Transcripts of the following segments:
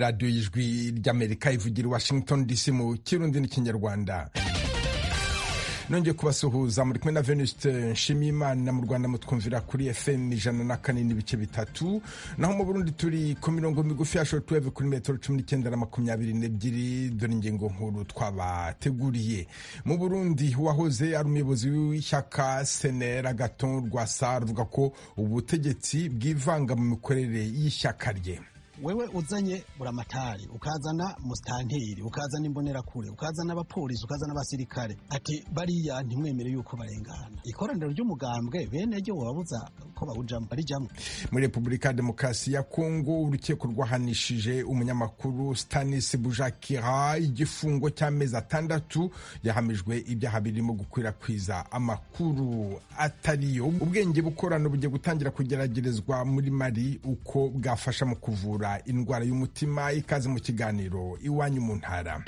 radiyo y'ijwi ry'Amerika ivugira i Washington DC mu Kirundi n'Ikinyarwanda. Nongeye kubasuhuza muri kumwe na Venuste Nshimiyimana. Mu Rwanda mutwumvira kuri FM 104.3, naho mu Burundi turi ku mirongo migufi ya shortwave kuri metero 19 na 22. Dore ingingo nkuru twabateguriye. Mu Burundi wahoze ari umuyobozi w'ishyaka CNL Agathon Rwasa avuga ko ubutegetsi bwivanga mu mikorere y'ishyaka rye. Wewe uzanye buramatari, ukazana mustanteri, ukazana imbonerakure, ukazana abapolisi, ukazana abasirikare, ati bariya ntimwemere yuko barengana. Ikoraniro ry'umugambwe bene ryo wabuza ko bawujamo barijamo. Muri Republika ya Demokarasi ya Kongo urukiko rwahanishije umunyamakuru Stanis Bujakira igifungo cy'amezi 6 yahamijwe ibyaha birimo gukwirakwiza amakuru atariyo. Ubwenge bukorano bugiye gutangira kugeragerezwa muri Mali uko bwafasha mu kuvura indwara y'umutima. Ikaze mu kiganiro iwanyu mu ntara.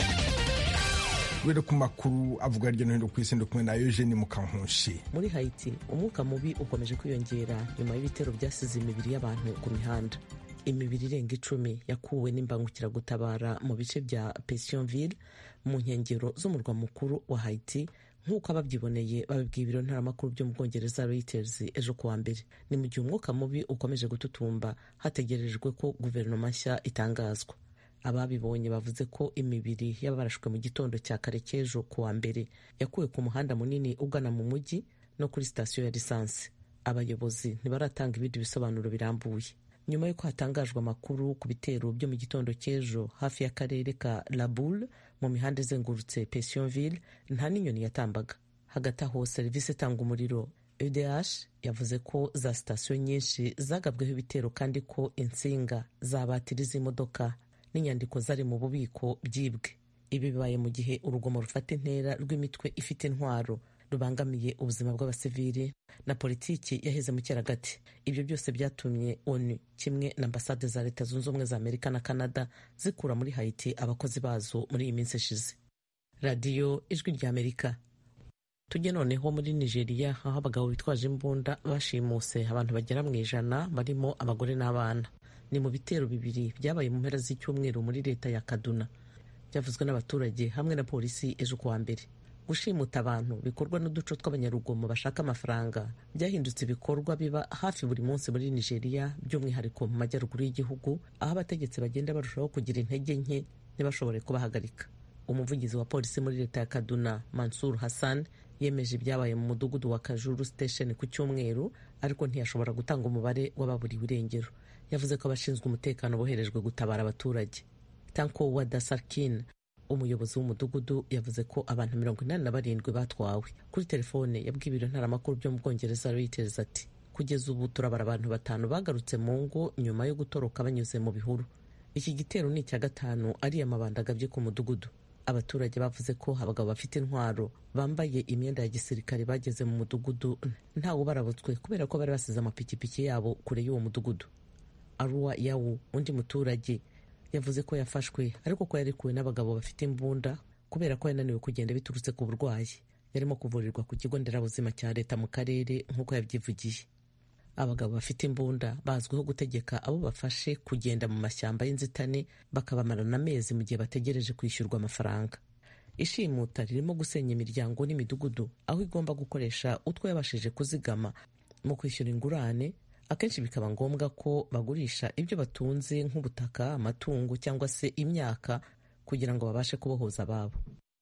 Were ku makuru avuga hirya no hino ku isi kumwe na Eugene Mukankushi. Muri Haiti umwuka mubi ukomeje kwiyongera nyuma y'ibitero byasize imibiri y'abantu ku mihanda. Imibiri irenga 10 yakuwe n'imbangukiragutabara mu bice bya Pétionville mu nkengero z'umurwa mukuru wa Haiti, nk'uko ababyiboneye babibwiye ibiro ntaramakuru byo mu Bwongereza Reuters ejo kuwa mbere. Ni mu gihe umwuka mubi ukomeje gututumba hategerejwe ko guverinoma nshya itangazwa. Ababibonye bavuze ko imibiri y'abarashwe mu gitondo cya kare cy'ejo kuwa mbere yakuwe ku muhanda munini ugana mu mujyi no kuri sitasiyo ya lisansi. Abayobozi ntibaratanga ibindi bisobanuro birambuye. Nyuma y'uko hatangajwe amakuru ku bitero byo mu gitondo cy'ejo hafi y'akarere ka La Boule mu mihanda izengurutse Pétionville, nta n'inyoni yatambaga. Hagati aho serivisi itanga umuriro EDH yavuze ko za sitasiyo nyinshi zagabweho ibitero kandi ko insinga za batiri z'imodoka n'inyandiko zari mu bubiko byibwe. Ibi bibaye mu gihe urugomo rufata intera rw'imitwe ifite intwaro rubangamiye ubuzima bw'abasivili na politiki yaheze mu cyeragati. Ibyo byose byatumye ONU kimwe na ambasade za Leta Zunze Ubumwe za Amerika na Canada zikura muri Haiti abakozi bazo muri iyi minsi ishize. Radio Ijwi ry'Amerika. Tujye noneho muri Nigeria, aho abagabo bitwaje imbunda bashimuse abantu bagera mu 100 barimo abagore n'abana. Ni mu bitero bibiri byabaye mu mpera z'icyumweru muri leta ya Kaduna, byavuzwe n'abaturage hamwe na polisi ejo kuwa mbere. Gushimuta abantu bikorwa n'uduco tw'abanyarugomo bashaka amafaranga byahindutse ibikorwa biba hafi buri munsi muri Nigeria, by'umwihariko mu majyaruguru y'igihugu, aho abategetsi bagenda barushaho kugira intege nke ntibashobore kubahagarika. Umuvugizi wa polisi muri leta ya Kaduna, Mansur Hassan, yemeje ibyabaye mu mudugudu wa Kajuru Station ku cyumweru, ariko ntiyashobora gutanga umubare w'ababuriwe irengero. Yavuze ko abashinzwe umutekano boherejwe gutabara abaturage. Tanko Wada Sarkin, umuyobozi w'umudugudu, yavuze ko abantu 87 batwawe. Kuri telefone yabwiye ibiro ntaramakuru byo mu Bwongereza Reuters ati kugeza ubu turabara abantu 5 bagarutse mu ngo nyuma yo gutoroka banyuze mu bihuru. Iki gitero ni icya 5 ari amabanda agabye ku mudugudu. Abaturage bavuze ko abagabo bafite intwaro bambaye imyenda ya gisirikare bageze mu mudugudu ntawe barabutswe kubera ko bari basize amapikipiki yabo kure y'uwo mudugudu. Arua Yawu, undi muturage, yavuze ko yafashwe ariko ko yarekuwe n'abagabo bafite imbunda kubera ko yananiwe kugenda biturutse ku burwayi. Yarimo kuvurirwa ku kigo nderabuzima cya leta mu karere nk'uko yabyivugiye. Abagabo bafite imbunda bazwiho gutegeka abo bafashe kugenda mu mashyamba y'inzitane bakabamarana amezi mu gihe bategereje kwishyurwa amafaranga. Ishimuta ririmo gusenya imiryango n'imidugudu, aho igomba gukoresha utwo yabashije kuzigama mu kwishyura ingurane. Akenshi bikaba ngombwa ko bagurisha ibyo batunze nk'ubutaka, amatungo cyangwa se imyaka kugira ngo babashe kubohoza ababo.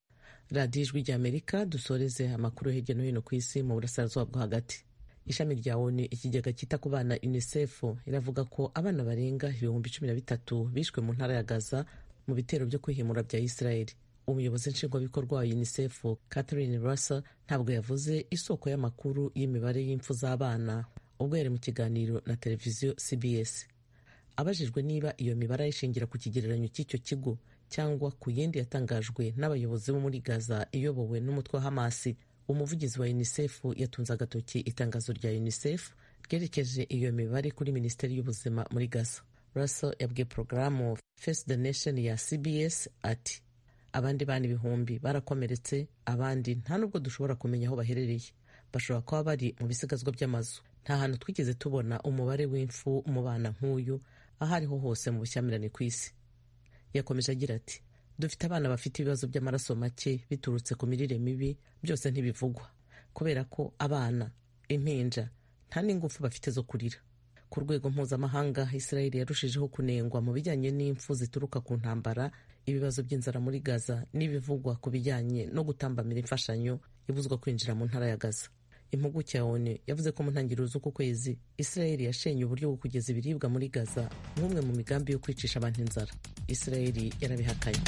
Radio Ijwi ry'Amerika, dusoreze amakuru hirya no hino ku isi mu burasirazuba bwo hagati. Ishami rya ONU, ikigega cyita ku bana UNICEF, iravuga ko abana barenga 13,000 bishwe mu ntara ya Gaza mu bitero byo kwihimura bya Israel. Umuyobozi nshingwabikorwa wa UNICEF, Catherine Russell, ntabwo yavuze isoko y'amakuru y'imibare y'impfu z'abana ubwo yari mu kiganiro na televiziyo CBS. Abajijwe niba iyo mibare ishingira ku kigereranyo cy'icyo kigo cyangwa ku yindi yatangajwe n'abayobozi bo muri Gaza iyobowe n'umutwe wa Hamas, umuvugizi wa UNICEF yatunze agatoki itangazo rya UNICEF ryerekeje iyo mibare kuri Minisiteri y'Ubuzima muri Gaza. Russell yabwiye porogaramu Face the Nation ya CBS ati abandi bana 1,000 barakomeretse, abandi nta nubwo dushobora kumenya aho baherereye. Bashobora kuba bari mu bisigazwa by'amazu. Nta hantu twigeze tubona umubare w'imfu mu bana nk'uyu aho ariho hose mu bushyamirane ku isi. yakomeje agira ati dufite abana bafite ibibazo by'amaraso make biturutse ku mirire mibi, byose ntibivugwa kubera ko abana, impinja nta n'ingufu bafite zo kurira. Ku rwego mpuzamahanga, Israel yarushijeho kunengwa mu bijyanye n'impfu zituruka ku ntambara, ibibazo by'inzara muri Gaza n'ibivugwa ku bijyanye no gutambamira imfashanyo ibuzwa kwinjira mu ntara ya Gaza. Impuguke ya ONU yavuze ko mu ntangiriro z'uku kwezi Israel yashenye uburyo bwo kugeza ibiribwa muri Gaza nk'umwe mu migambi yo kwicisha abantu inzara. Israel yarabihakanye.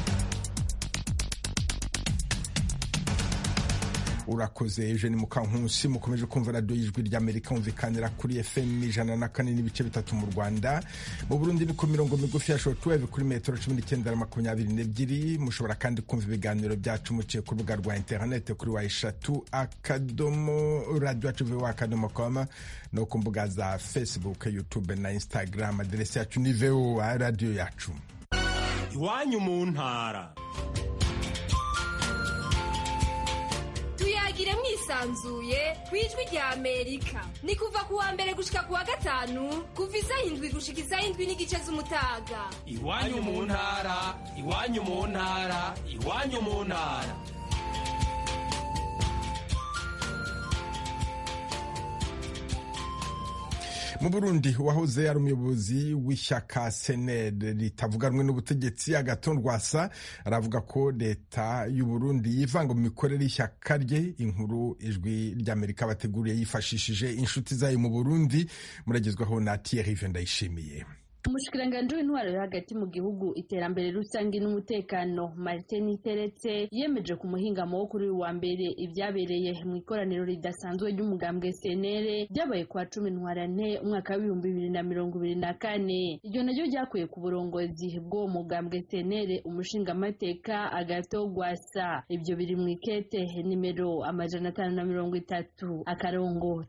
urakoze Eugene Mukankusi. Mukomeje kumva radiyo y'ijwi ry'Amerika humvikanira kuri FM 104.3 mu Rwanda. Mu Burundi ni ku mirongo migufi ya shortwave kuri metero 19-22. Mushobora kandi kumva ibiganiro byacu muciye ku rubuga rwa internet kuri wa3.radio.com no ku mbuga za Facebook, YouTube na Instagram. Aderesi yacu ni VOA radio yacu. Iwanyu mu ntara. Tuyagire mwisanzuye kwijwi rya Amerika. Ni kuva ku wa mbere gushika ku wa gatanu kuva isaha 7 gushika isaha 7:30 z'umutaga. Iwanyu mu ntara, iwanyu mu ntara, iwanyu mu ntara. Mu Burundi wahoze ari umuyobozi w'ishyaka CNL ritavuga rumwe n'ubutegetsi Agathon Rwasa aravuga ko leta y'u Burundi yivanga mu mikorere y'ishyaka rye. Inkuru ijwi ry'Amerika bateguriye yifashishije inshuti zayo mu Burundi, muragezwaho na Thierry Vendayishimiye. Umushikiranganje w'intwaro yo hagati mu gihugu, iterambere rusange n'umutekano, Martin Teretse yemeje ku muhingamo wo kuri wa mbere ibyabereye mu ikoraniro ridasanzwe ry'umugambwe CNL ryabaye kwa 10 ntwarante umwaka wa 2024. Iryo naryo ryakuye ku burongozi bwo mugambwe CNL umushinga mateka Agathon Rwasa. Ibyo biri mu ikete nimero 530 akarongo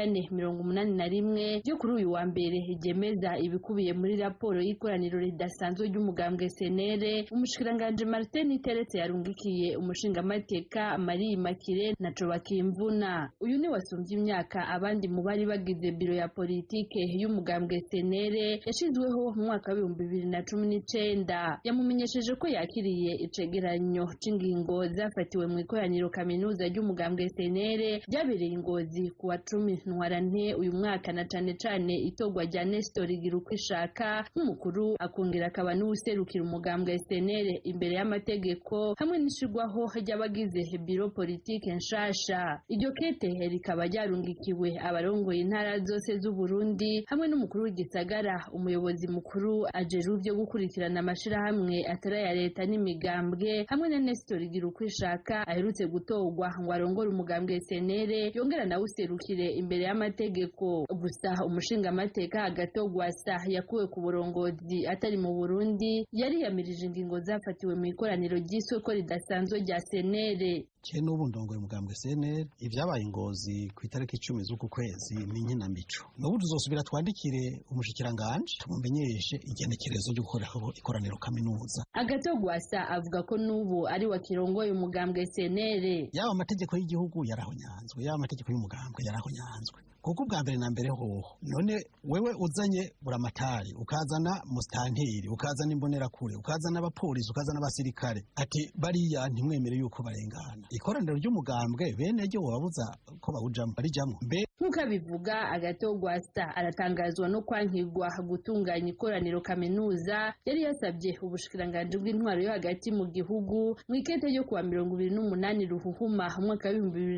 1481 ryo kuri uyu wa mbere ryemeza ibikubiye muri raporo y'ikoraniro ridasanzwe ry'umugambwe CNL. Umushikiranganje Martin Teretse yarungikiye umushinga mateka Marie Makire na Cobakimvuna. Uyu ni wasumbye imyaka abandi mu bari bagize biro ya politike y'umugambwe CNL yashizweho mu mwaka wa 2019. Yamumenyesheje ko yakiriye icegeranyo c'ingingo zafatiwe mu ikoraniro kaminuza ry'umugambwe CNL ryabereye Ingozi ku wa 10 ntwarante uyu mwaka, na cane itogwa rya Nestor Girukwisha nk'umukuru akongera akaba n'userukira umugambwe CNL imbere y'amategeko hamwe n'ishigwaho ry'abagize biro politike nshasha. Iryo kete rikaba ryarungikiwe abarongoye intara zose z'u Burundi hamwe n'umukuru w'igisagara, umuyobozi mukuru ajeru byo gukurikirana amashirahamwe atari ya leta n'imigambwe, hamwe na Nestor Girukwishaka aherutse gutogwa ngo arongore umugambwe CNL yongera na userukire imbere y'amategeko. Gusa umushinga mateka Agathon Rwasa yakuwe ku burongozi atari mu Burundi yari yamirije ingingo zafatiwe mu ikoraniro ry'isoko ridasanzwe rya CNL. N'ubu ndongoye umugambwe CNL ibyabaye Ingozi ku itariki 10 z'uku kwezi ni nkinamico. N'ubu tuzosubira twandikire umushikiranganje tumumenyeshe igenekerezo ryo gukoreraho ikoraniro kaminuza. Agathon Rwasa avuga ko n'ubu ari wakirongoye umugambwe CNL. Yaba amategeko y'igihugu yarahonyanzwe, yaba amategeko y'umugambwe yarahonyanzwe. Kuko bwa mbere na mbere hoho none wewe uzanye buramatari, ukazana mustanteri, ukazana imbonerakure, ukazana abapolisi, ukazana abasirikare, ati bariya ntimwemere yuko barengana. Ikoraniro ry'umugambwe bene ryo wabuza ko bawujamo barijamwe. Nkuko bivuga Agathon Rwasa aratangazwa no kwankirwa gutunganya ikoraniro kaminuza yari yasabye ubushikiranganje bw'intwaro yo hagati mu gihugu mu ikete ryo kuwa 28 Ruhuhuma umwaka wa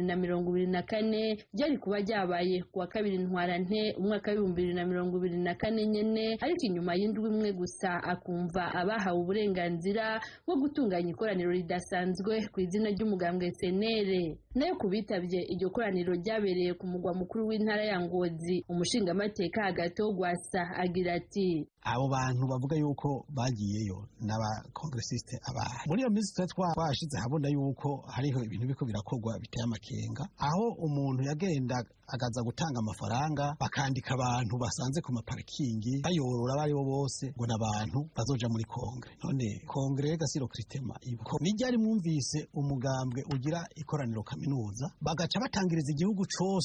2024 ryari kuba ryabaye kuwa 2 ntwarante umwaka wa 2024 nyene, ariko inyuma y'indwi imwe gusa akumva abahawe uburenganzira bwo gutunganya ikoraniro ridasanzwe ku izina ry'umugambwe CNL. Nayo kubitabye iryo koraniro ryabereye ku mugwa mukuru w'intara ya Ngozi, umushinga mateka Agathon Rwasa agira ati abo bantu bavuga yuko bagiyeyo n'aba congressiste abahe muri iyo minsi twashize habona yuko hariho ibintu biko birakorwa biteye amakenga, aho umuntu yagenda agaza gutanga amafaranga bakandika abantu basanze ku maparkingi bayorora bari bo bose ngo nabantu bazoja muri kongre. None kongre gasiro kritema ibuko nijyari mwumvise umugambwe ugira ikoraniro kaminuza bagaca batangiriza igihugu cose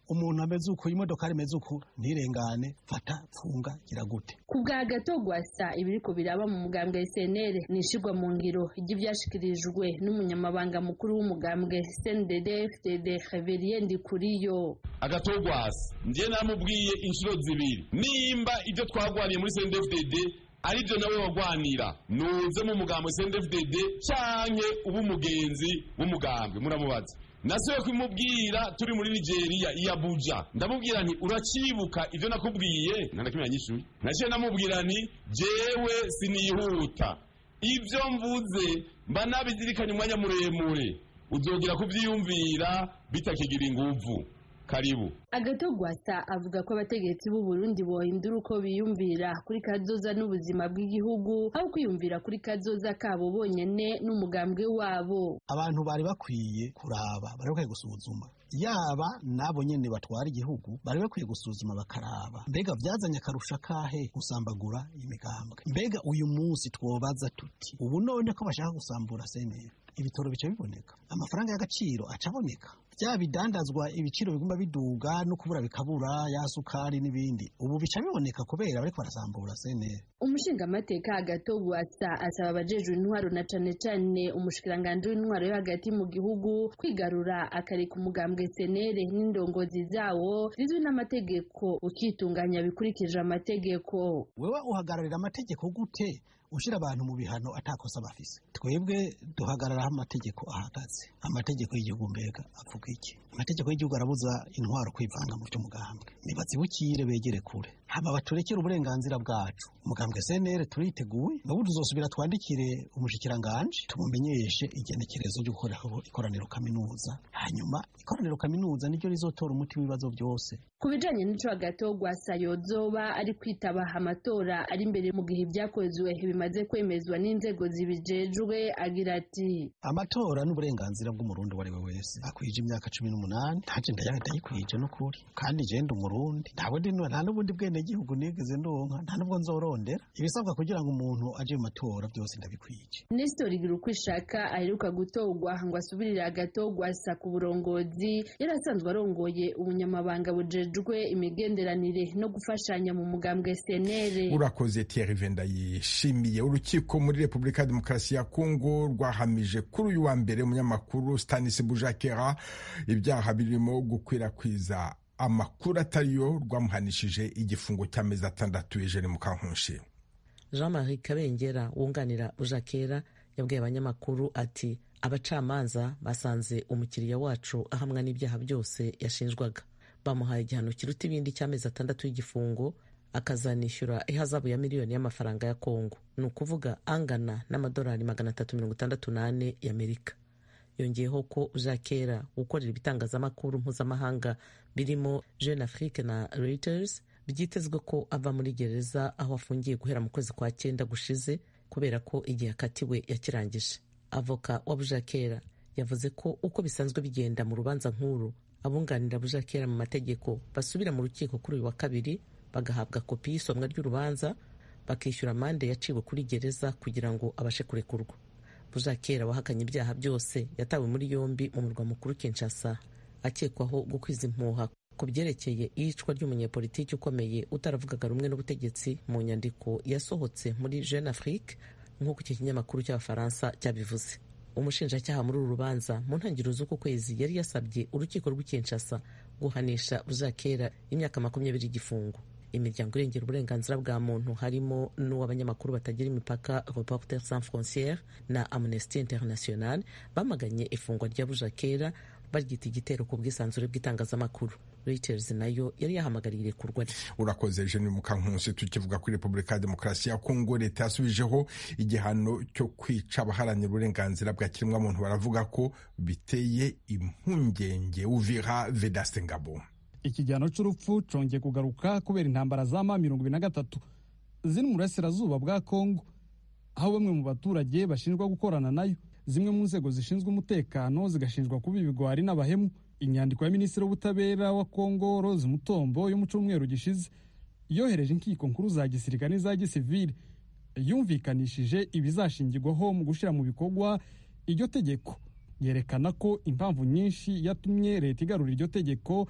umuntu ameze uko imodoka imeze uko ntirengane fata pfunga gira gute. Ku bwa Gatogwasa ibiriko biraba mu mugambwe SNL nishirwa mu ngiro ry'ivyashikirijwe n'umunyamabanga mukuru w'umugambwe CNDD-FDD Reverien Ndikuriyo. Agatogwasa ndiye namubwiye inshuro zibiri nimba ibyo twagwaniye muri CNDD-FDD aribyo nawe wagwanira nuze mu mugambwe CNDD-FDD canke ubu mugenzi w'umugambwe muramubaza. Nasuye kumubwira turi muri Nigeria i Abuja ndamubwira nti uracibuka ivyo nakubwiye nandakimenya nyishuye naciye namubwira nti jewe sinihuta ivyo mvuze mba nabizirikanye umwanya muremure uzogira kuvyiyumvira bitakigira inguvu. Karibu. Agatogwasa avuga ko abategetsi b'u Burundi bohindura uko biyumvira kuri kazoza n'ubuzima bw'igihugu aho kwiyumvira kuri kazoza kabo bonyene n'umugambwe wabo. Abantu bari bakwiye kuraba bari bakwiye gusuzuma yaba nabo nyene batwara igihugu bari bakwiye gusuzuma bakaraba mbega vyazanye akarusha kahe gusambagura imigambwe. Mbega uyu munsi twobaza tuti ubu none ko bashaka gusambura CNL ibitoro bice biboneka amafaranga y'agaciro acaboneka bya bidandazwa ibiciro biguma biduga no kubura bikabura ya sukari n'ibindi ubu bica biboneka kubera bariko barasambura CNL. Umushingamateka Agatogwasa asaba abajejwe intwaro na cane cane umushikiranganje w'intwaro yo hagati mu gihugu kwigarura akareka umugambwe CNL n'indongozi zawo zizwi n'amategeko ukitunganya bikurikije amategeko. Wewe uhagararira amategeko gute ushira abantu mu bihano atakosa bafise? Twebwe duhagararaho amategeko ahagaze. Amategeko y'igihugu mbega avuga iki? Amategeko y'igihugu arabuza intwaro kwivanga mu by'umugambwe. Nibazibukire begere kure hama baturekera uburenganzira bwacu. Umugambwe CNL turiteguye n'ubu tuzosubira twandikire umushikiranganje tumumenyeshe igenekerezo ryo gukora ikoraniro kaminuza hanyuma ikoraniro kaminuza niryo rizotora umuti w'ibibazo byose. Kubijanye n'ico Agatogwasa yozoba ari kwitaba amatora ari imbere mu gihe byakozwe bimaze kwemezwa n'inzego zibijejwe agira ati amatora n'uburenganzira bw'umurundi wari we wese akwije imyaka 18 ntaje ndayikwije no kuri kandi je ndi umurundi ntabwo ndi nta n'ubundi bwene gihugu nigeze ndonka nta nubwo nzorondera ibisabwa kugira ngo umuntu aje mu matora byose ndabikwije. Nestor Girukwishaka aheruka gutogwa ngo asubirire Agatogwasa ku burongozi yarasanzwe arongoye ubunyamabanga bujejwe imigenderanire no gufashanya mu mugambwe CNL. Urakoze Thierry Vendayishimiye. Urukiko muri Republika ya Demokarasi ya Kongo rwahamije kuri uyu wa mbere umunyamakuru Stanis Bujakera ibyaha birimo gukwirakwiza amakuru atariyo rwamuhanishije igifungo cy'amezi 6 Eugene Mukankushi. Jean-Marie Kabengera wunganira Bujakera yabwiye abanyamakuru ati abacamanza basanze umukiriya wacu ahamwa n'ibyaha byose yashinjwaga bamuhaye igihano kiruta ibindi cy'amezi 6 y'igifungo akazanishyura ihazabu ya miliyoni y'amafaranga ya Kongo ni ukuvuga angana n'amadolari 368 y'Amerika. Yongeyeho ko Bujakera ukorera ibitangazamakuru mpuzamahanga birimo Jeune Afrique na Reuters byitezwe ko ava muri gereza aho afungiye guhera mu kwezi kwa 9 gushize kubera ko igihe akatiwe yakirangije. Avoka wa Bujakera yavuze ko uko bisanzwe bigenda mu rubanza nkuru abunganira Bujakera mu mategeko basubira mu rukiko kuri uyu wa kabiri bagahabwa kopi y'isomwa ry'urubanza bakishyura amande yaciwe kuri gereza kugira ngo abashe kurekurwa. Bujakera wahakanye ibyaha byose yatawe muri yombi mu murwa mukuru Kinshasa akekwaho gukwiza impuha ku byerekeye iyicwa ry'umunyepolitiki ukomeye utaravugaga rumwe n'ubutegetsi mu nyandiko yasohotse muri Jeune Afrique nk'uko iki kinyamakuru cy'Abafaransa cyabivuze. Umushinjacyaha muri uru rubanza mu ntangiriro z'uku kwezi yari yasabye urukiko rw'i Kinshasa guhanisha Bujakera imyaka 20 y'igifungo. Imiryango irengera uburenganzira bwa muntu harimo n'uw'abanyamakuru batagira imipaka Reporters sans frontières na Amnesty International bamaganye ifungwa rya Bujakera baryita igitero ku bwisanzure bw'itangazamakuru. Reuters nayo yari yahamagariye irekurwa rye. Urakoze Jeune Mukankusi. Tukivuga kuri Republika ya Demokarasi ya Kongo, leta yasubijeho igihano cyo kwica abaharanira uburenganzira bwa kiremwamuntu baravuga ko biteye impungenge. Uvira Vedaste Ngabo. Ikigihano cy'urupfu congeye kugaruka kubera intambara za M23 ziri mu burasirazuba bwa Kongo aho bamwe mu baturage bashinjwa gukorana nayo. Zimwe mu nzego zishinzwe umutekano zigashinjwa kuba ibigwari n'abahemu. Inyandiko ya Minisitiri w'Ubutabera wa Kongo Rose Mutombo yo mu cyumweru gishize yohereje inkiko nkuru za gisirikare n'iza gisivile yumvikanishije ibizashingirwaho mu gushira mu bikorwa iryo tegeko. Yerekana ko impamvu nyinshi yatumye leta igarura iryo tegeko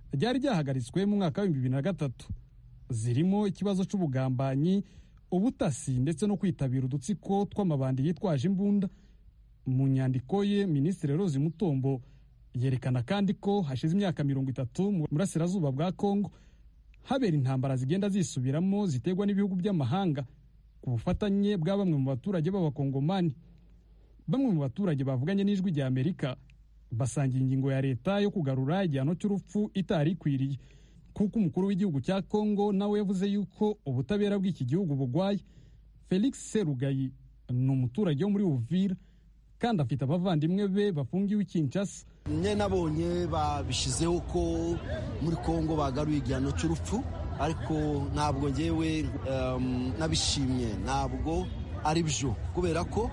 ryari ryahagaritswe mu mwaka wa 2003 zirimo ikibazo c'ubugambanyi, ubutasi ndetse no kwitabira udutsiko tw'amabandi yitwaje imbunda. Mu nyandiko ye, Minisitiri Rose Mutombo yerekana kandi ko hashize imyaka 30 mu burasirazuba bwa Kongo habera intambara zigenda zisubiramo ziterwa n'ibihugu by'amahanga ku bufatanye bwa bamwe mu baturage b'abakongomani. Bamwe mu baturage bavuganye n'ijwi rya Amerika basangiye ingingo ya leta yo kugarura igihano cy'urupfu itari ikwiriye, kuko umukuru w'igihugu cya Kongo nawe yavuze yuko ubutabera bw'iki gihugu bugwaye. Felix Serugayi ni umuturage wo muri Uvira kandi afite abavandimwe be bafungiwe Kinshasa. Nye nabonye babishizeho ko muri Kongo bagaruye igihano cy'urupfu, ariko ntabwo ngewe nabishimye, ntabwo ari byo, kubera ko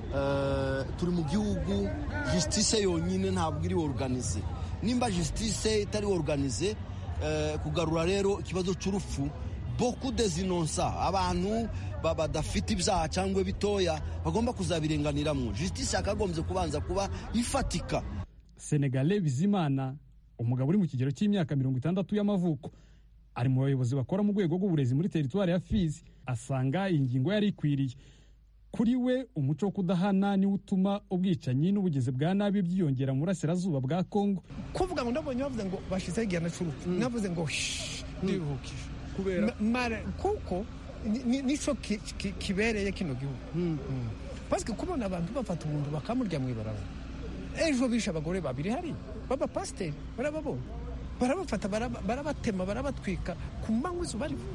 turi mu gihugu justice yonyine ntabwo iri organize. Nimba justice itari organize, kugarura rero ikibazo cy'urupfu beaucoup des innocents, abantu badafite ibyaha cyangwa bitoya bagomba kuzabirenganiramo. Justice yakagombye kubanza kuba ifatika. Senegale Bizimana, umugabo uri mu kigero cy'imyaka 60 y'amavuko, ari mu bayobozi bakora mu rwego rw'uburezi muri teritwari ya Fizi, asanga iyi ngingo yari ikwiriye. Kuri we, umuco wo kudahana ni utuma ubwicanyi n'ubugeze bwa nabi byiyongera mu burasirazuba bwa Kongo. Kuvuga ngo ndabonye bavuze ngo bashizeho igihano cy'urupfu, navuze ngo ndiruhukije kubera kuko nico kibereye kino gihugu. Parce que kubona abantu bafata umuntu bakamurya mu ibarabara, ejo bisha abagore babiri hari baba pasiteri, barababona, barabafata, barabatema, barabatwika ku manywa izuba riva,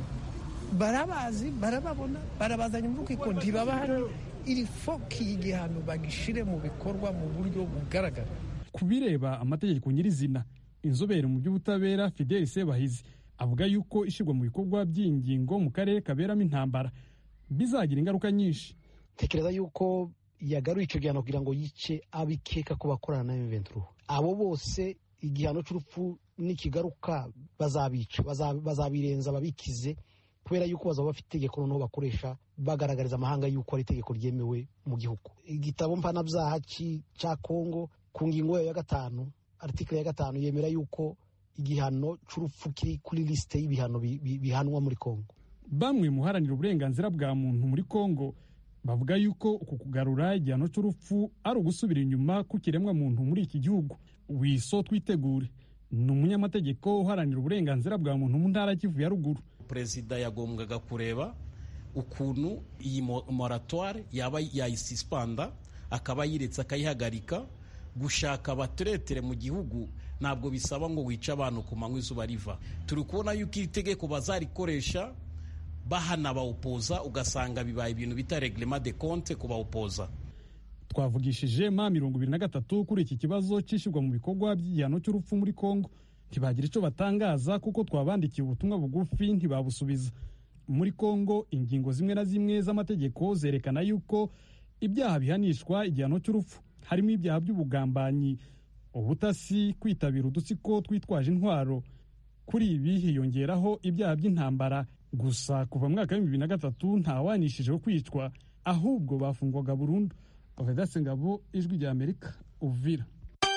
barabazi, barababona, barabazanye mu rukiko, ntibaba hari. Iri foki y'igihano bagishire mu bikorwa mu buryo bugaragara. Kubireba amategeko nyirizina, inzobere mu by'ubutabera Fidel Sebahizi avuga yuko ishirwa mu bikorwa by'ingingo mu karere kaberamo intambara bizagira ingaruka nyinshi. Tekereza yuko yagaruye icyo gihano kugira ngo yice abikeka ko bakorana na M23. Abo bose igihano cy'urupfu nikigaruka bazabica, bazabirenza babikize, kubera yuko bazaba bafite itegeko noneho bakoresha bagaragariza amahanga yuko ari itegeko ryemewe mu gihugu. Igitabo mpanabyaha cya Kongo ku ngingo ya 5 article ya 5 yemera yuko igihano cy'urupfu kiri kuri liste y'ibihano bihanwa muri Kongo. Bamwe muharanira uburenganzira bwa muntu muri Kongo bavuga yuko uku kugarura igihano cy'urupfu ari ugusubira inyuma ku kiremwa muntu muri iki gihugu. Wiso Twitegure ni umunyamategeko uharanira uburenganzira bwa muntu mu ntara Kivu ya ruguru. Perezida yagombwaga kureba ukuntu iyi moratoire yaba yayisispanda, akaba yiretse akayihagarika. Gushaka abateretere mu gihugu ntabwo bisaba ngo wice abantu ku manywa izuba riva. Turi kubona yuko iri tegeko bazarikoresha bahana bawupoza, ugasanga bibaye ibintu bita reglement de compte ku bawupoza. Twavugishije ma 2023 kuri iki kibazo cyishyirwa mu bikorwa by'igihano cy'urupfu muri Kongo, ntibagira icyo batangaza kuko twabandikiye ubutumwa bugufi ntibabusubiza. Muri Kongo ingingo zimwe na zimwe z'amategeko zerekana yuko ibyaha bihanishwa igihano cy'urupfu harimo ibyaha by'ubugambanyi, ubutasi, kwitabira udutsiko twitwaje intwaro. Kuri ibi hiyongeraho ibyaha by'intambara. Gusa kuva mu mwaka wa 2003 ntawanishijeho kwicwa, ahubwo bafungwaga burundu. Ovedase Ngabo, Ijwi rya Amerika, Uvira.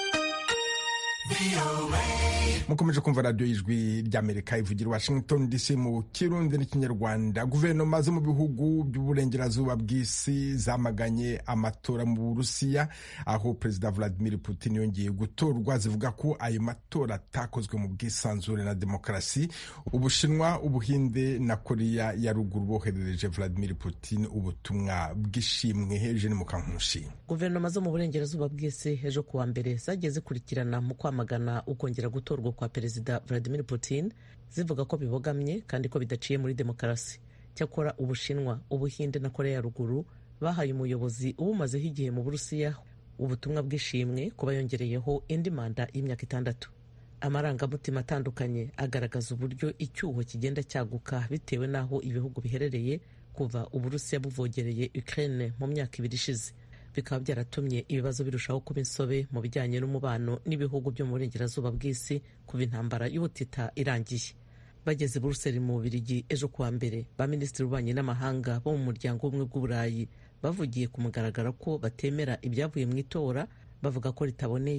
mukomeje kumva radiyo y'ijwi ry'Amerika ivugira Washington DC mu Kirundi n'Ikinyarwanda. Guverinoma zo mu bihugu by'uburengerazuba bw'isi zamaganye amatora mu Burusiya, aho Perezida Vladimir Putin yongeye gutorwa, zivuga ko ayo matora atakozwe mu bwisanzure na demokarasi. Ubushinwa, Ubuhinde na Korea ya ruguru boherereje Vladimir Putin ubutumwa bw'ishimwe. Eugene Mukankushi. Guverinoma zo mu burengerazuba bw'isi ejo kuwa mbere zagiye zikurikirana mu kwamagana ukongera gutorwa kwa Perezida Vladimir Putin, zivuga ko bibogamye kandi ko bidaciye muri demokarasi. Cyakora Ubushinwa, Ubuhinde na Korea ya ruguru bahaye umuyobozi ubumazeho igihe mu Burusiya ubutumwa bw'ishimwe kuba yongereyeho indi manda y'imyaka 6. Amarangamutima atandukanye agaragaza uburyo icyuho kigenda cyaguka bitewe n'aho ibihugu biherereye kuva Uburusiya buvogereye Ukraine mu myaka 2 ishize. Bikaba byaratumye ibibazo birushaho kuba insobe mu bijyanye n'umubano n'ibihugu byo mu burengerazuba bw'isi kuva intambara y'ubutita irangiye. Bageze Buruseli mu Bubiligi ejo kuwa mbere, ba minisitiri w'ububanyi n'amahanga bo mu muryango w'ubumwe bw'Uburayi bavugiye ku mugaragaro ko batemera ibyavuye mu itora, bavuga ko ritaboneye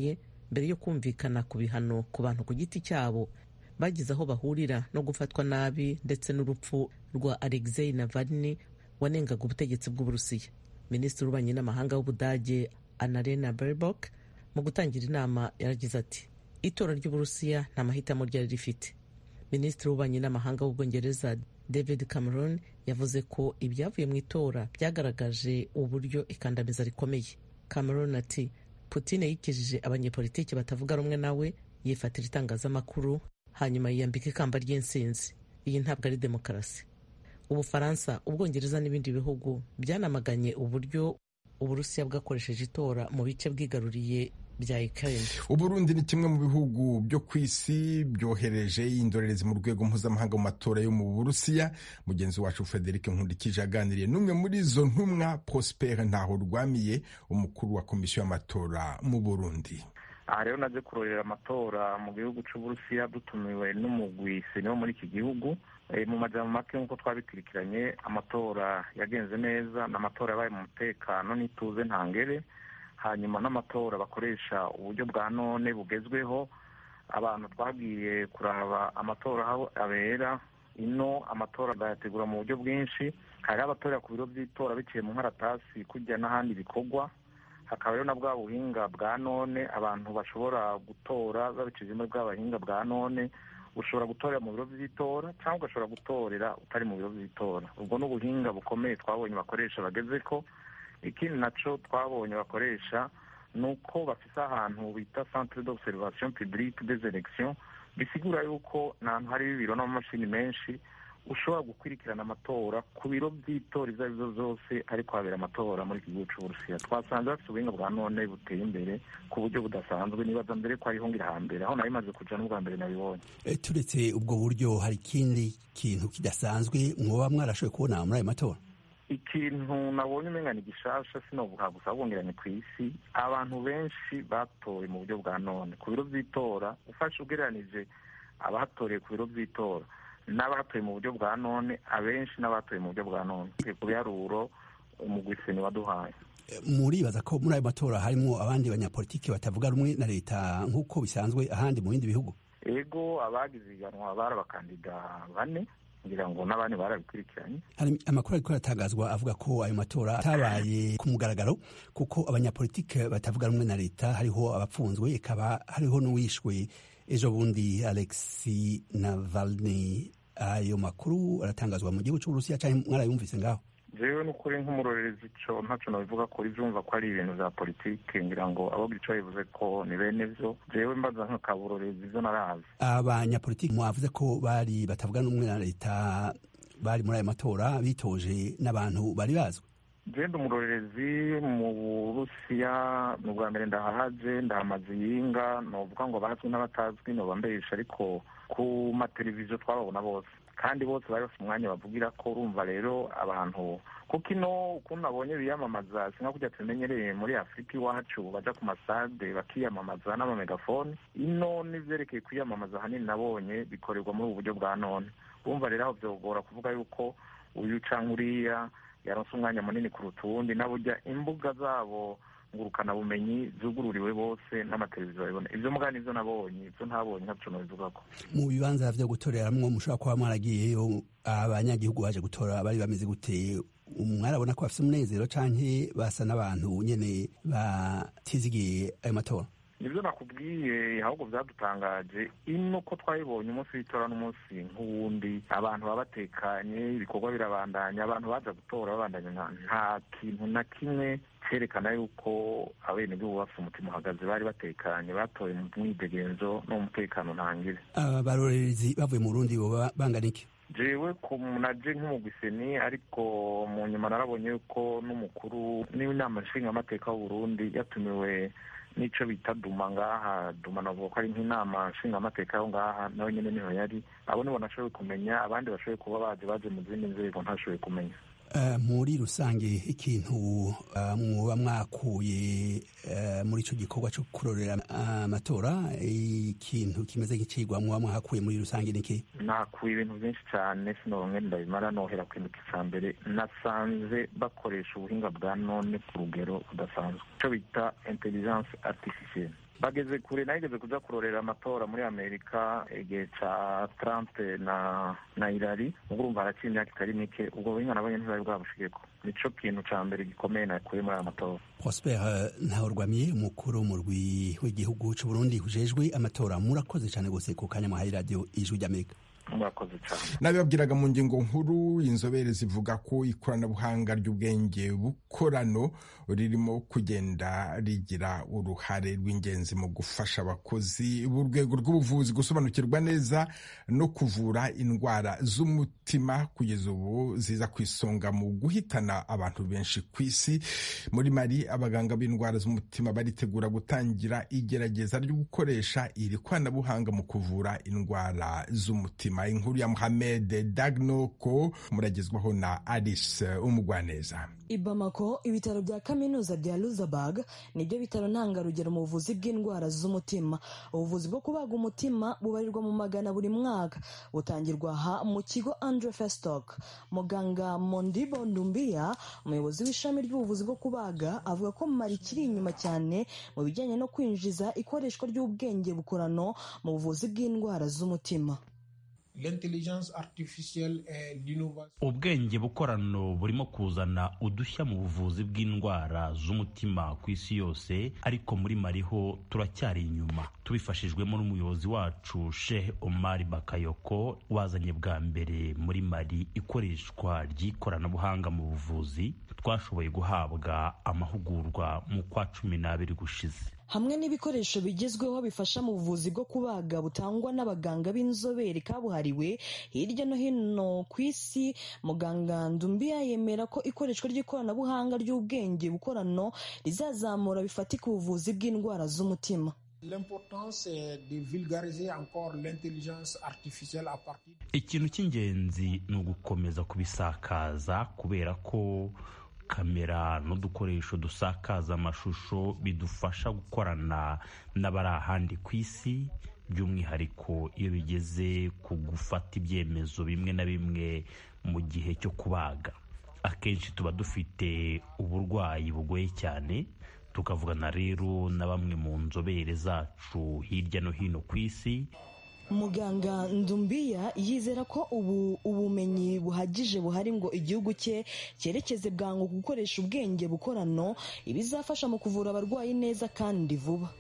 mbere yo kumvikana ku bihano ku bantu ku giti cyabo bagize aho bahurira no gufatwa nabi ndetse n'urupfu rwa Alexei Navalny wanengaga ubutegetsi bw'Uburusiya. Minisitiri w'ububanyi n'amahanga w'Ubudage Annalena Baerbock mu gutangira inama yaragize ati itora ry'Uburusiya nta mahitamo ryari rifite. Minisitiri w'ububanyi n'amahanga w'Ubwongereza David Cameron yavuze ko ibyavuye mu itora byagaragaje uburyo ikandamiza rikomeye. Cameron ati Putin yikijije abanyepolitiki batavuga rumwe nawe, yifatira itangazamakuru, hanyuma yiyambika ikamba ry'insinzi. Iyi ntabwo ari demokarasi. Ubufaransa, Ubwongereza n'ibindi bihugu byanamaganye uburyo Uburusiya bwakoresheje itora mu bice bwigaruriye bya Ukraine. Uburundi ni kimwe mu bihugu byo ku isi byohereje indorerezi mu rwego mpuzamahanga mu matora yo mu Burusiya. Mugenzi wacu Frederic Nkundikije aganiriye n'umwe muri izo ntumwa, Prosper Ntahorwamiye, umukuru wa komisiyo y'amatora mu Burundi. Aha rero naje kurorera amatora mu gihugu cy'Uburusiya dutumiwe n'umugwi seni wo muri iki gihugu. Mu majambo make nk'uko twabikurikiranye, amatora yagenze neza, n'amatora yabaye mu mutekano n'ituze ntangere. Hanyuma n'amatora bakoresha uburyo bwa none bugezweho. Abantu twagiye kuraba amatora aho abera. Ino amatora bayategura mu buryo bwinshi. Hari abatorera ku biro by'itora biciye mu nkaratasi kujya n'ahandi bikorwa. Hakaba rero na bwa buhinga bwa none abantu bashobora gutora babicishije muri bwa buhinga bwa none. Ushobora gutorera mu biro by'itora cyangwa ugashobora gutorera utari mu biro by'itora. Ubwo ni ubuhinga bukomeye twabonye bakoresha bageze ko. Ikindi naco twabonye bakoresha nuko bafise ahantu bita Centre d'Observation Publique des Elections, bisigura yuko n'ahantu hari ibiro n'amamashini menshi ushobora gukurikirana amatora ku biro by'itora ibyo aribyo byose ariko habera amatora muri iki gihugu cy'Uburusiya. Twasanze bafite ubuhinga bwa none buteye imbere ku buryo budasanzwe, nibaza mbere ko ariho ngira hambere aho nari maze kuja n'ubwa mbere nabibonye. Turetse ubwo buryo hari ikindi kintu kidasanzwe mwoba mwarashoboye kubona muri ayo matora? Ikintu nabonye umenga ni gishasha, sinovuga gusa bwongeranye ku isi, abantu benshi batoye mu buryo bwa none ku biro by'itora. Ufashe ugereranije abahatoreye ku biro by'itora n'abatoye mu buryo bwa none, abenshi n'abatoye mu buryo bwa none ku biharuro umugwi seni waduhaye. Muribaza ko muri ayo matora harimo abandi banyapolitiki batavuga rumwe na leta nk'uko bisanzwe ahandi mu bindi bihugu? Ego, abagize iganwa bari abakandida 4 ngira ngo n'abandi barabikurikiranye. Hari amakuru ariko aratangazwa avuga ko ayo matora atabaye ku mugaragaro kuko abanyapolitiki batavuga rumwe na leta hariho abapfunzwe, ikaba hariho n'uwishwe ejo bundi Alexei Navalny. Ayo makuru aratangazwa mu gihugu cy'Uburusiya cyane mwarayumvise ngaho? Jewe n'ukuri nk'umurorerezi ico ntaco nabivuga ko ivyumva ko ari ibintu vya politike, ngira ngo abo gico bivuze ko ni bene vyo. Jewe mbaza nk'akaburorerezi ivyo narazi. Abanyapolitiki mwavuze ko bari batavuga n'umwe na leta bari muri ayo matora bitoje n'abantu bari bazwi? Jewe umurorerezi mu Burusiya mu bwa mbere ndahaje, ndahamaze yinga, novuga ngo bazwi n'abatazwi no bambesha, ariko ku mateleviziyo twababona bose kandi bose bari bafite umwanya bavugira ko. Urumva rero abantu kuko ino ukuntu nabonye biyamamaza sinka kujya tumenyereye muri Afurika iwacu baja ku masade bakiyamamaza n'amamegafone. Ino n'ivyerekeye kwiyamamaza hanini nabonye bikorerwa muri ubu buryo bwa none. Urumva rero aho vyogora kuvuga yuko uyu canke uriya yaronse umwanya munini kuruta uwundi, naburya imbuga zabo ngurukana bumenyi zugururiwe bose n'amateleviziyo babibona. Ivyo mugani ivyo nabonye, ivyo ntabonye ntaco nobivugako. Mu bibanza vyo gutoreramwo mushobora kuba mwaragiyeyo, abanyagihugu baje gutora bari bameze gute? Mwarabona ko bafise umunezero canke basa n'abantu nyene batizigiye ayo matora? Nivyo nakubwiye, ahubwo vyadutangaje ino ko twayibonye umunsi w'itora n'umunsi nk'uwundi, abantu baba batekanye, ibikorwa birabandanya, abantu baza gutora babandanya, nta kintu na kimwe cerekana yuko abenegihugu bafite umutima uhagaze, bari batekanye, batoye mu mwidegenzo no mu mutekano ntangire. Abarorerezi bavuye mu Burundi boba bangana iki? Jewe naje nk'umugwi seni, ariko mu nyuma narabonye yuko n'umukuru n'inama nshingamateka w'Uburundi yatumiwe nico bita Duma ngaha. Duma navuga ko ari nk'inama nshingamateka yo ngaha, nawe nyene niho yari. Abo nibo nashoboye kumenya, abandi bashoboye kuba baje mu zindi nzego ntashoboye kumenya. Muri rusange ikintu mwoba mwakuye muri ico gikorwa cyo kurorera amatora, ikintu kimeze nk'icigwa mwoba mwahakuye muri rusange niki? Nakuye ibintu byinshi cyane sinonke ndabimara nohera kwinduka icambere. Nasanze bakoresha ubuhinga bwa none ku rugero budasanzwe, icyo bita intelligence artificielle. bageze kure. nageze kuja kurorera amatora muri Amerika igihe ca Trump na Hillary, ubwo urumva haraciye imyaka itari mike, ubwo buhinga nabonye ntibari bwabushikeko. nico kintu ca mbere gikomeye nakuye muri aya matora. Prosper Ntahorwamiye, umukuru w'umurwi w'igihugu c'u Burundi ujejwe amatora, murakoze cyane gose ku kanya muhaye radio Ijwi ry'Amerika. Murakoze cyane. Nabibabwiraga mu ngingo nkuru, inzobere zivuga ko ikoranabuhanga ry'ubwenge bukorano ririmo kugenda rigira uruhare rw'ingenzi mu gufasha abakozi b'urwego rw'ubuvuzi gusobanukirwa neza no kuvura indwara z'umutima, kugeza ubu ziza ku isonga mu guhitana abantu benshi ku isi. Muri Mali, abaganga b'indwara z'umutima baritegura gutangira igerageza ryo gukoresha iri koranabuhanga mu kuvura indwara z'umutima. Inkuru ya Mohamed Dagnoko muragezwaho na Alice Umugwaneza. Ibamako, ibitaro bya kaminuza bya Luxembourg nibyo bitaro ntangarugero mu buvuzi bw'indwara z'umutima. Ubuvuzi bwo kubaga umutima bubarirwa mu magana buri mwaka, butangirwa aha mu kigo Andre Festock. Muganga Mondibo Ndumbia, umuyobozi w'ishami ry'ubuvuzi bwo kubaga, avuga ko Mali kiri inyuma cyane mu bijyanye no kwinjiza ikoreshwa ry'ubwenge bukorano mu buvuzi bw'indwara z'umutima. Ubwenge bukorano burimo kuzana udushya mu buvuzi bw'indwara z'umutima ku isi yose, ariko muri Mali ho turacyari inyuma. Tubifashijwemo n'umuyobozi wacu Sheikh Omar Bakayoko, wazanye bwa mbere muri Mali ikoreshwa ry'ikoranabuhanga mu buvuzi, twashoboye guhabwa amahugurwa mu kwa 12 gushize. Hamwe n'ibikoresho bigezweho bifasha mu buvuzi bwo kubaga butangwa n'abaganga b'inzobere kabuhariwe hirya no hino ku isi, muganga Ndumbia yemera ko ikoreshwa ry'ikoranabuhanga ry'ubwenge bukorano rizazamura bifatika ubuvuzi bw'indwara z'umutima. Ikintu cy'ingenzi ni ugukomeza kubisakaza, kubera ko kamera n'udukoresho dusakaza amashusho bidufasha gukorana n'abari ahandi ku isi, by'umwihariko iyo bigeze ku gufata ibyemezo bimwe na bimwe mu gihe cyo kubaga. Akenshi tuba dufite uburwayi bugoye cyane, tukavugana rero na bamwe mu nzobere zacu hirya no hino ku isi. Muganga Ndumbia yizera ko ubumenyi buhagije buhari ngo igihugu cye cyerekeze bwangu gukoresha ubwenge bukorano, ibizafasha mu kuvura abarwayi neza kandi vuba.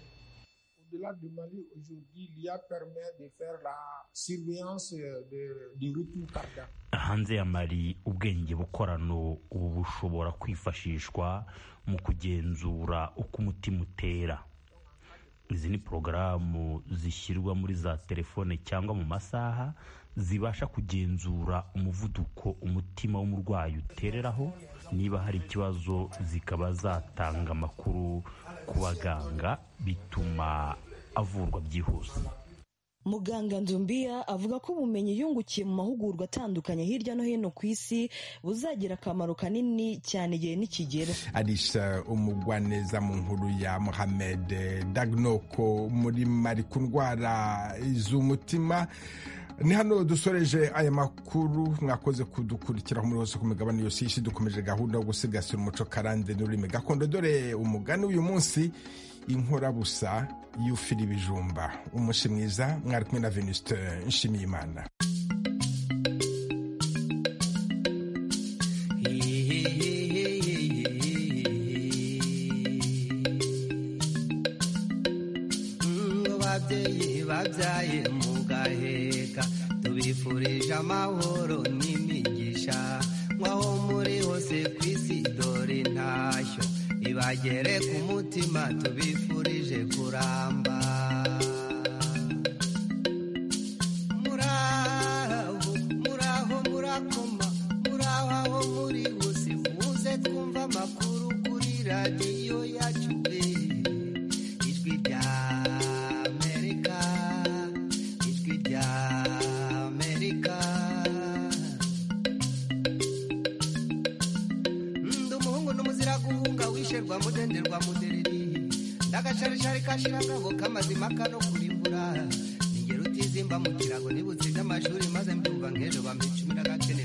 Hanze ya Mali, ubwenge bukorano ubu bushobora kwifashishwa mu kugenzura uko umutima utera. Izi ni porogaramu zishyirwa muri za telefone cyangwa mu masaha, zibasha kugenzura umuvuduko umutima w'umurwayi utereraho. Niba hari ikibazo, zikaba zatanga amakuru ku baganga, bituma avurwa byihuse. Muganga Ndumbia avuga ko ubumenyi yungukiye mu mahugurwa atandukanye hirya no hino ku isi buzagira akamaro kanini cyane igihe nikigera. Alice Umugwaneza mu nkuru ya Mohamed Dagnoko muri Mali ku ndwara z'umutima. Ni hano dusoreje aya makuru. Mwakoze kudukurikira muri hose ku migabane yose y'isi. Dukomeje gahunda yo gusigasira umuco karande n'ururimi gakondo. Dore umugani uyu munsi: inkorabusa yufira ibijumba. Umushi mwiza, mwari kumwe na Venuste Nshimiyimana. Babyaye mugaheka, tubifurije amahoro n'imigisha, mwaho muri hose ku isi dore intashyo ibagere ku mutima, tubifurije kuramba. Muraho murakoma, muraho aho muri hose, muze twumva amakuru kuri radiyo yacu, Ijwi rya mudenderwa mudereri, ndagacarishari kashirangabo kamazima kano kurimbura, ningero utizimba mu kirago nibutsinda amashuri maze mbyumva nk'ejo bampa 10 n'agakene